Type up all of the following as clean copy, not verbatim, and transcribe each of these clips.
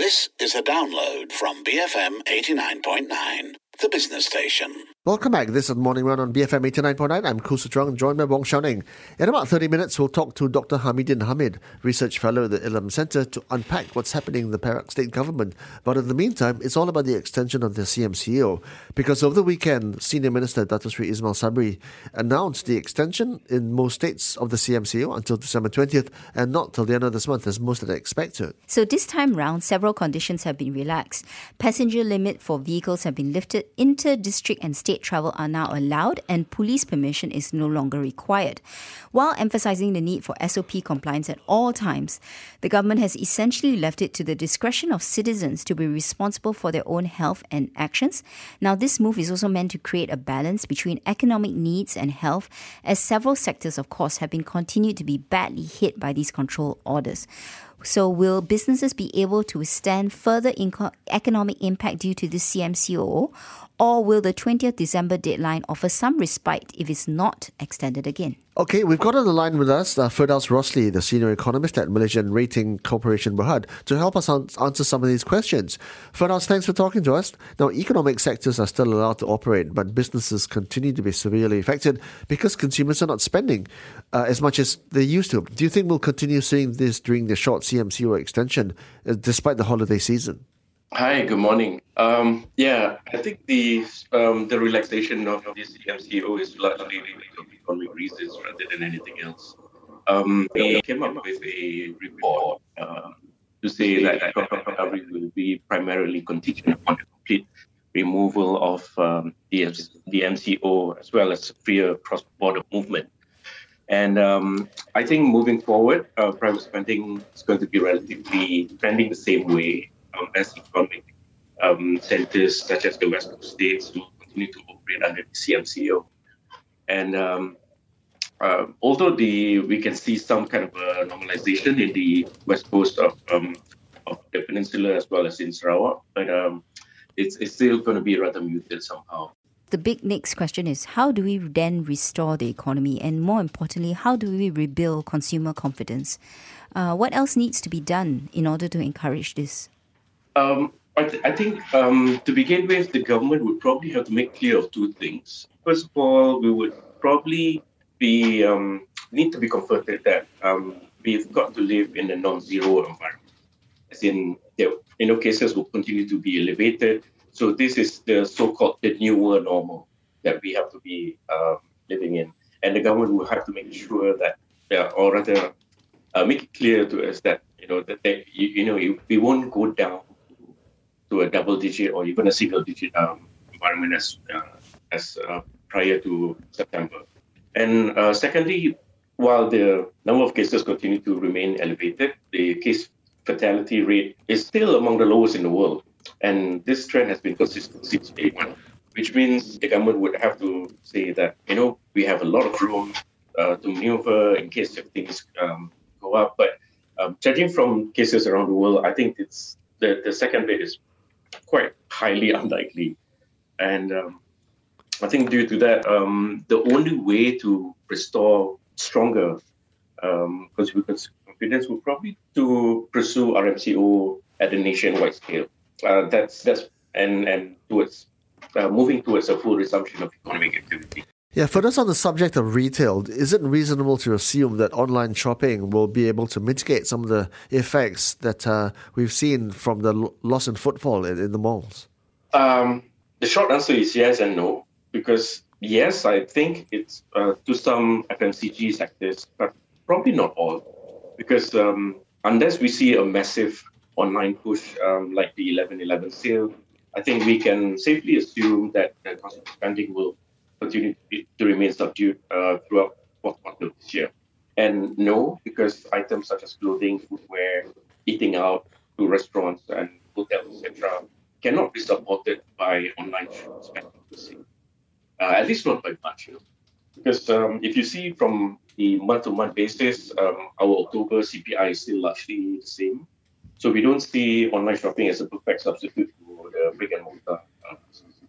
This is a download from BFM 89.9, the business station. Welcome back. This is Morning Run on BFM 89.9. I'm Khoo Sutrang, joined by Wong Xiaoning. In about 30 minutes, we'll talk to Dr. Hamidin Hamid, Research Fellow at the Ilham Centre, to unpack what's happening in the Perak State Government. But in the meantime, it's all about the extension of the CMCO. Because over the weekend, Senior Minister Dato Sri Ismail Sabri announced the extension in most states of the CMCO until December 20th and not till the end of this month, as most had expected. So this time round, several conditions have been relaxed. Passenger limit for vehicles have been lifted, inter-district and state travel are now allowed, and police permission is no longer required. While emphasising the need for SOP compliance at all times, the government has essentially left it to the discretion of citizens to be responsible for their own health and actions. Now, this move is also meant to create a balance between economic needs and health, as several sectors, of course, have been continued to be badly hit by these control orders. So will businesses be able to withstand further economic impact due to this CMCO, or will the 20th December deadline offer some respite if it's not extended again? Okay, we've got on the line with us Firdaus Rosli, the senior economist at Malaysian Rating Corporation Berhad, to help us answer some of these questions. Firdaus, thanks for talking to us. Now, economic sectors are still allowed to operate, but businesses continue to be severely affected because consumers are not spending as much as they used to. Do you think we'll continue seeing this during the short CMCO extension, despite the holiday season? Hi, good morning. I think the relaxation of this CMCO is largely for economic reasons rather than anything else. We came up with a report to say that economic recovery will be primarily contingent upon the complete removal of the MCO as well as freer cross-border movement. And I think moving forward, private spending is going to be relatively trending the same way as economic centers such as the West Coast states will continue to operate under the CMCO. And although we can see some kind of a normalization in the West Coast of the peninsula as well as in Sarawak, but it's still going to be rather muted somehow. The big next question is, how do we then restore the economy? And more importantly, how do we rebuild consumer confidence? What else needs to be done in order to encourage this? I think to begin with, the government would probably have to make clear of two things. First of all, we would probably need to be comforted that we've got to live in a non-zero environment. As in, cases will continue to be elevated. So this is the so-called the newer normal that we have to be living in. And the government will have to make sure that, or rather, make it clear to us that, we won't go down to a double-digit or even a single-digit environment as prior to September. And secondly, while the number of cases continue to remain elevated, the case fatality rate is still among the lowest in the world. And this trend has been consistent since day one, which means the government would have to say that, we have a lot of room to maneuver in case if things go up. But judging from cases around the world, I think it's the second bit is quite highly unlikely. And I think due to that, the only way to restore stronger consumer confidence would probably to pursue RMCO at a nationwide scale. That's towards moving towards a full resumption of economic activity. Yeah, for us on the subject of retail, is it reasonable to assume that online shopping will be able to mitigate some of the effects that we've seen from the loss in footfall in the malls? The short answer is yes and no, because yes, I think it's to some FMCG sectors, but probably not all, because unless we see a massive online push like the 11/11 sale, I think we can safely assume that the consumer spending will continue to remain subdued throughout fourth quarter this year. And no, because items such as clothing, footwear, eating out to restaurants and hotels, etc., cannot be supported by online spending per se. At least not by much. Because if you see from the month-to-month basis, our October CPI is still largely the same. So we don't see online shopping as a perfect substitute for the brick and mortar.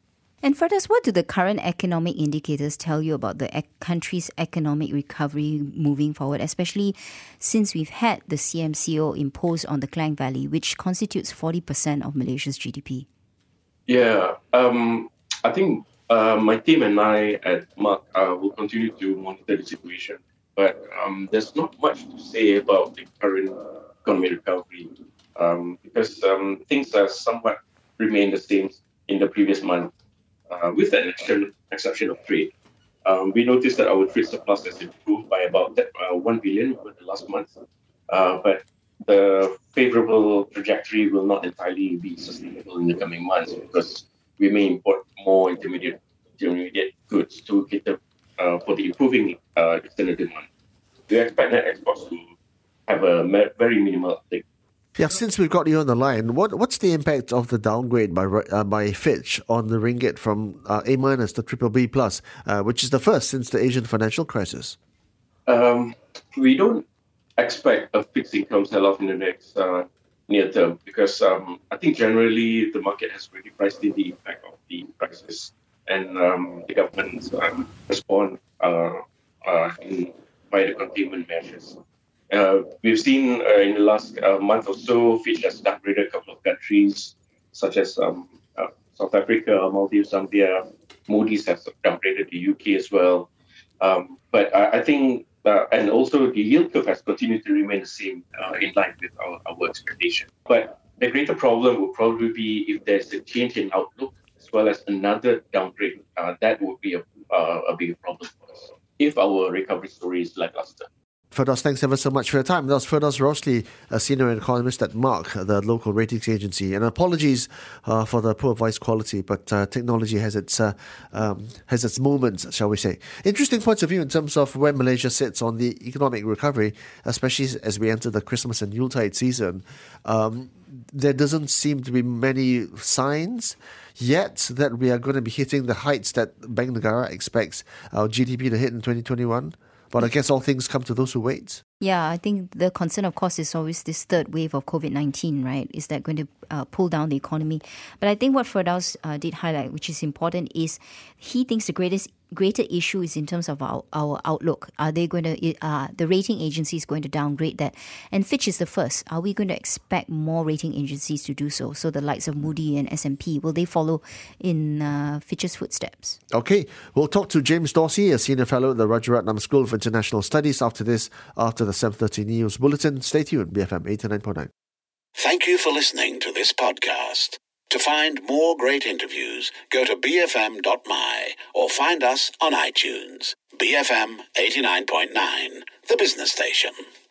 And Firdaus, what do the current economic indicators tell you about the country's economic recovery moving forward, especially since we've had the CMCO imposed on the Klang Valley, which constitutes 40% of Malaysia's GDP? Yeah, I think my team and I at Mark will continue to monitor the situation. But there's not much to say about the current economic recovery because things are somewhat remain the same in the previous month, with an exception of trade. We noticed that our trade surplus has improved by about 1 billion over the last month, but the favorable trajectory will not entirely be sustainable in the coming months because we may import more intermediate goods to cater for the improving external demand. We expect net exports to have a very minimal uptake. Yeah, since we've got you on the line, what's the impact of the downgrade by Fitch on the ringgit from A- to BBB+, which is the first since the Asian financial crisis? We don't expect a fixed income sell-off in the next near term because I think generally the market has already priced in the impact of the crisis, and the government's response by the containment measures. We've seen in the last month or so, Fitch has downgraded a couple of countries, such as South Africa, Maldives, Zambia. Moody's has downgraded the UK as well. But I think, and also the yield curve has continued to remain the same in line with our expectation. But the greater problem will probably be if there's a change in outlook as well as another downgrade. That would be a bigger problem for us if our recovery story is lackluster. Firdaus, thanks ever so much for your time. That was Firdaus Rosli, a senior economist at Mark, the local ratings agency. And apologies for the poor voice quality, but technology has its moments, shall we say. Interesting points of view in terms of where Malaysia sits on the economic recovery, especially as we enter the Christmas and Yuletide season. There doesn't seem to be many signs yet that we are going to be hitting the heights that Bank Negara expects our GDP to hit in 2021. But I guess all things come to those who wait. Yeah, I think the concern, of course, is always this third wave of COVID-19, right? Is that going to pull down the economy? But I think what Firdaus did highlight, which is important, is he thinks the greater issue is in terms of our outlook. Are they going to, the rating agency is going to downgrade that? And Fitch is the first. Are we going to expect more rating agencies to do so? So the likes of Moody and S&P, will they follow in Fitch's footsteps? Okay, we'll talk to James Dorsey, a senior fellow at the Rajaratnam School of International Studies after the 7:30 News Bulletin. Stay tuned, BFM 89.9. Thank you for listening to this podcast. To find more great interviews, go to bfm.my or find us on iTunes. BFM 89.9, the business station.